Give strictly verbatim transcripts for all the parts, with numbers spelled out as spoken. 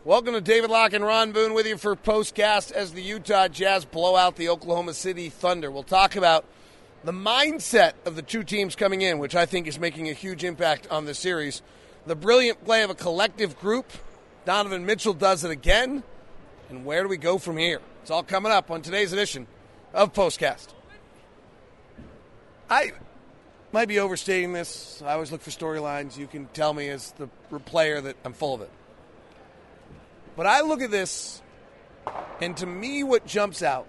Welcome to David Locke and Ron Boone with you for Postcast as the Utah Jazz blow out the Oklahoma City Thunder. We'll talk about the mindset of the two teams coming in, which I think is making a huge impact on the series. The brilliant play of a collective group. Donovan Mitchell does it again. And where do we go from here? It's all coming up on today's edition of Postcast. I might be overstating this. I always look for storylines. You can tell me as the player that I'm full of it. But I look at this, and to me what jumps out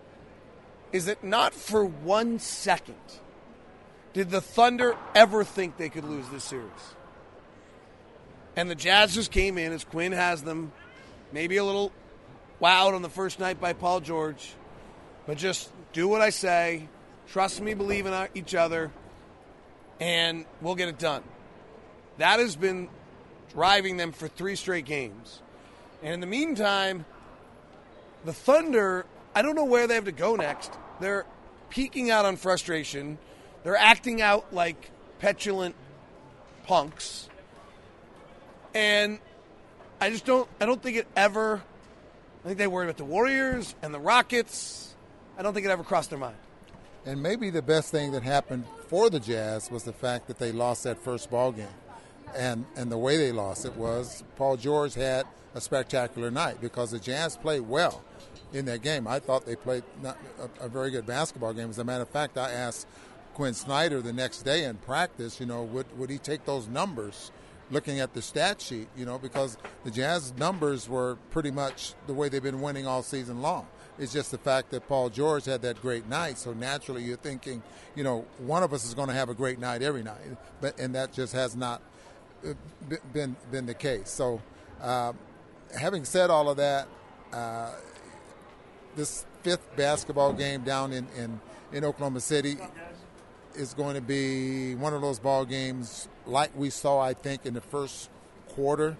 is that not for one second did the Thunder ever think they could lose this series. And the Jazz just came in, as Quinn has them, maybe a little wowed on the first night by Paul George, but just do what I say, trust me, believe in each other, and we'll get it done. That has been driving them for three straight games. And in the meantime, the Thunder, I don't know where they have to go next. They're peaking out on frustration. They're acting out like petulant punks. And I just don't I don't think it ever I think they worried about the Warriors and the Rockets. I don't think it ever crossed their mind. And maybe the best thing that happened for the Jazz was the fact that they lost that first ball game. And and the way they lost it was Paul George had a spectacular night because the Jazz played well in that game. I thought they played not a, a very good basketball game. As a matter of fact, I asked Quinn Snyder the next day in practice, you know, would, would he take those numbers looking at the stat sheet, you know, because the Jazz numbers were pretty much the way they've been winning all season long. It's just the fact that Paul George had that great night, so naturally you're thinking, you know, one of us is going to have a great night every night, but and that just has not been been the case. So, uh, having said all of that, uh, this fifth basketball game down in, in, in Oklahoma City is going to be one of those ball games like we saw, I think, in the first quarter,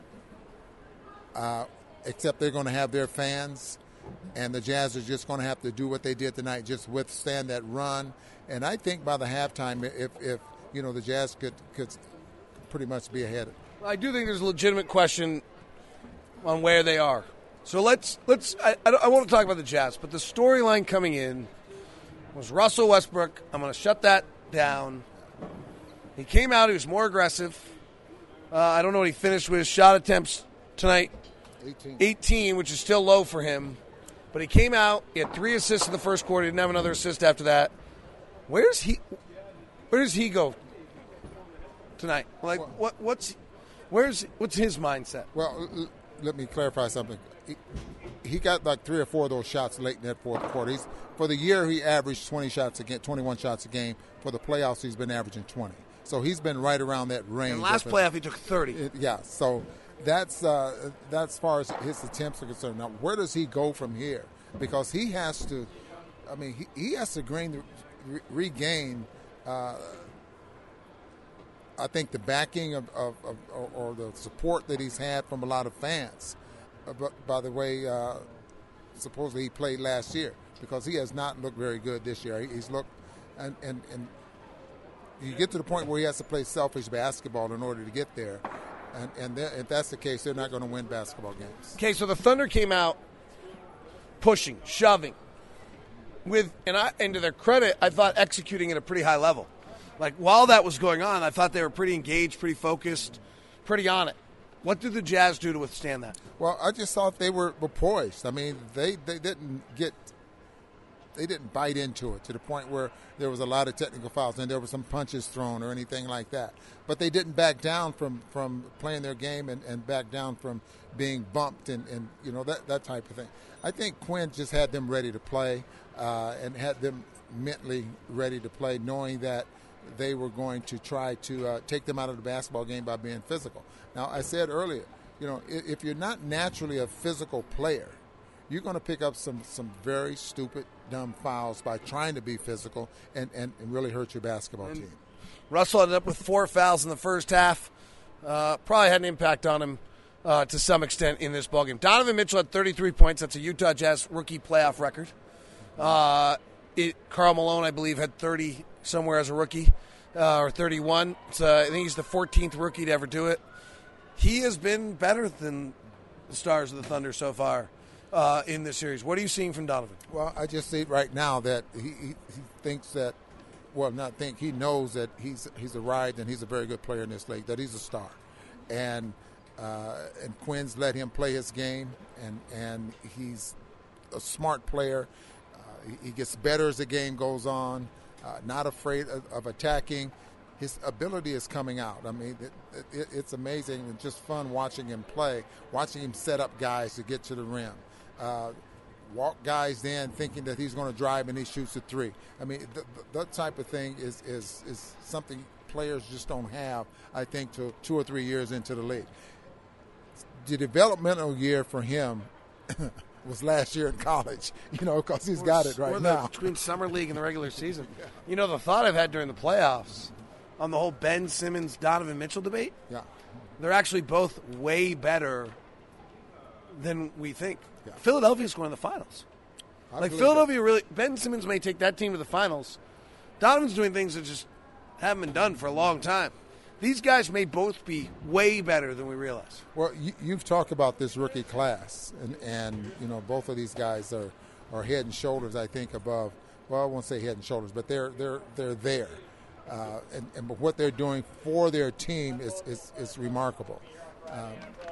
uh, except they're going to have their fans, and the Jazz are just going to have to do what they did tonight, just withstand that run. And I think by the halftime, if, if you know, the Jazz could, could pretty much be ahead. I do think there's a legitimate question on where they are. So let's let's. I, I, I want to talk about the Jazz, but the storyline coming in was Russell Westbrook. I'm going to shut that down. He came out. He was more aggressive. Uh, I don't know what he finished with his shot attempts tonight. eighteen. eighteen, which is still low for him. But he came out. He had three assists in the first quarter. He didn't have another assist after that. Where's he? Where does he go tonight? Like what? What's where's what's his mindset? Well, let me clarify something. He, he got like three or four of those shots late in that fourth quarter. He's, for the year, he averaged twenty shots a game, twenty-one shots a game. For the playoffs, he's been averaging twenty. So he's been right around that range. And last playoff, he took thirty. It, yeah, so that's uh, that's as far as his attempts are concerned. Now, where does he go from here? Because he has to, I mean, he, he has to gain, re- regain, uh, I think, the backing of, of, of or, or the support that he's had from a lot of fans. Uh, but by the way, uh, supposedly he played last year, because he has not looked very good this year. He's looked, and, and, and you get to the point where he has to play selfish basketball in order to get there. And, and if that's the case, they're not going to win basketball games. Okay, so the Thunder came out pushing, shoving, with, and, I, and to their credit, I thought executing at a pretty high level. Like, while that was going on, I thought they were pretty engaged, pretty focused, pretty on it. What did the Jazz do to withstand that? Well, I just thought they were, were poised. I mean, they, they didn't get they didn't bite into it to the point where there was a lot of technical fouls and there were some punches thrown or anything like that. But they didn't back down from, from playing their game and, and back down from being bumped and, and you know, that, that type of thing. I think Quinn just had them ready to play uh, and had them mentally ready to play, knowing that they were going to try to uh, take them out of the basketball game by being physical. Now, I said earlier, you know, if you're not naturally a physical player, you're going to pick up some, some very stupid, dumb fouls by trying to be physical and, and, and really hurt your basketball and team. Russell ended up with four fouls in the first half. Uh, probably had an impact on him uh, to some extent in this ballgame. Donovan Mitchell had thirty-three points. That's a Utah Jazz rookie playoff record. Uh, it, Karl Malone, I believe, had thirty somewhere as a rookie, uh, or thirty-one. So I think he's the fourteenth rookie to ever do it. He has been better than the stars of the Thunder so far uh, in this series. What are you seeing from Donovan? Well, I just see right now that he, he, he thinks that, well, not think, he knows that he's he's arrived and he's a very good player in this league, that he's a star. And uh, and Quinn's let him play his game, and, and he's a smart player. Uh, he, he gets better as the game goes on, uh, not afraid of, of attacking. His ability is coming out. I mean, it, it, it's amazing and just fun watching him play, watching him set up guys to get to the rim. Uh, walk guys in thinking that he's going to drive and he shoots a three. I mean, th- th- that type of thing is, is, is something players just don't have, I think, till two or three years into the league. The developmental year for him was last year in college, you know, because he's got it right or now. Between summer league and the regular season. You know, the thought I've had during the playoffs on the whole Ben Simmons, Donovan Mitchell debate, Yeah. they're actually both way better than we think. Yeah. Philadelphia's going to the finals. I like believe Philadelphia really, Ben Simmons may take that team to the finals. Donovan's doing things that just haven't been done for a long time. These guys may both be way better than we realize. Well, you, you've talked about this rookie class, and, and you know both of these guys are, are head and shoulders, I think, above. Well, I won't say head and shoulders, but they're they're they're there, uh, and, and but what they're doing for their team is is, is remarkable. Um,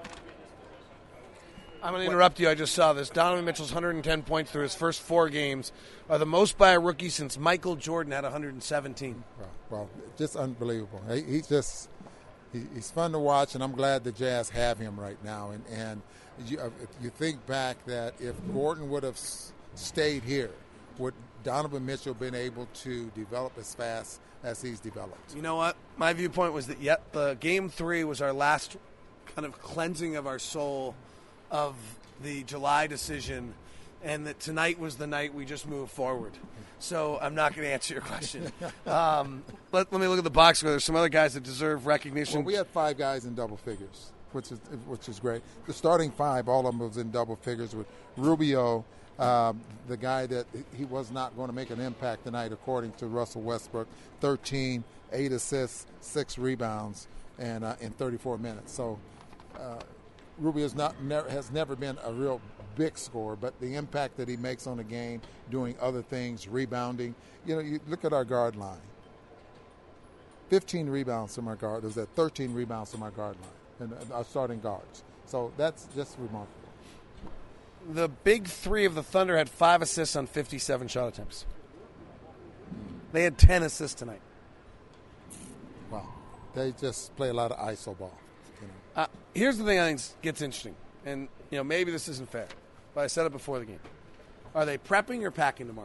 I'm going to interrupt you. I just saw this. Donovan Mitchell's one hundred ten points through his first four games are the most by a rookie since Michael Jordan had one hundred seventeen. Well, well just unbelievable. He, he's just he, he's fun to watch, and I'm glad the Jazz have him right now. And and you, if you think back that if Gordon would have s- stayed here, would Donovan Mitchell been able to develop as fast as he's developed? You know what? My viewpoint was that, yep, the game three was our last kind of cleansing of our soul of the July decision, and that tonight was the night we just moved forward. So I'm not going to answer your question. Um, let, let me look at the box score. There's some other guys that deserve recognition. Well, we had five guys in double figures, which is which is great. The starting five, all of them was in double figures with Rubio, um, the guy that he was not going to make an impact tonight, according to Russell Westbrook, thirteen, eight assists, six rebounds, and uh, in thirty-four minutes. So uh, Rubio's not never, has never been a real big scorer, but the impact that he makes on the game, doing other things, rebounding. You know, you look at our guard line. fifteen rebounds from our guard. There's that thirteen rebounds from our guard line, and our starting guards. So that's just remarkable. The big three of the Thunder had five assists on fifty-seven shot attempts. They had ten assists tonight. Wow. They just play a lot of I S O ball. You know. Uh, here's the thing I think gets interesting, and you know maybe this isn't fair, but I said it before the game. Are they prepping or packing tomorrow?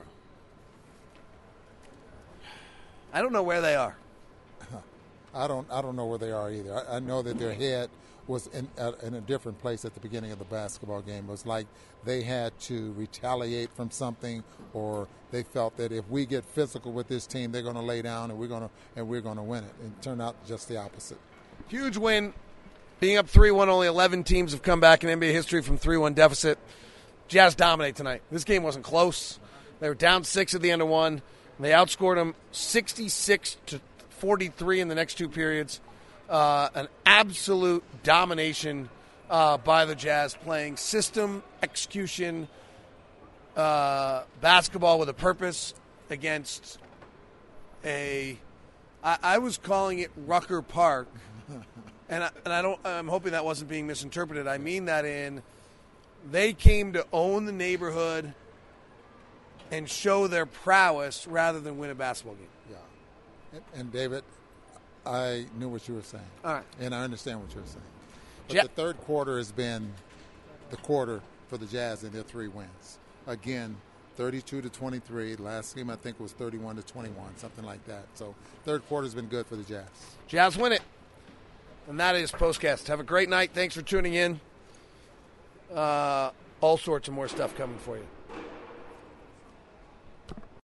I don't know where they are. I don't. I don't know where they are either. I, I know that their head was in, uh, in a different place at the beginning of the basketball game. It was like they had to retaliate from something, or they felt that if we get physical with this team, they're going to lay down and we're going to and we're going to win it. It turned out just the opposite. Huge win. Being up three one, only eleven teams have come back in N B A history from three one deficit. Jazz dominate tonight. This game wasn't close. They were down six at the end of one. They outscored them sixty-six to forty-three in the next two periods. Uh, an absolute domination uh, by the Jazz, playing system, execution, uh, basketball with a purpose against a. I, I was calling it Rucker Park, and I, and I don't. I'm hoping that wasn't being misinterpreted. I mean that in they came to own the neighborhood and show their prowess rather than win a basketball game. Yeah. And, and David, I knew what you were saying. All right. And I understand what you were saying. But Ja- the third quarter has been the quarter for the Jazz in their three wins. Again, thirty-two to twenty-three. Last game, I think, was thirty-one to twenty-one, something like that. So third quarter's been good for the Jazz. Jazz win it. And that is Postcast. Have a great night. Thanks for tuning in. Uh, all sorts of more stuff coming for you.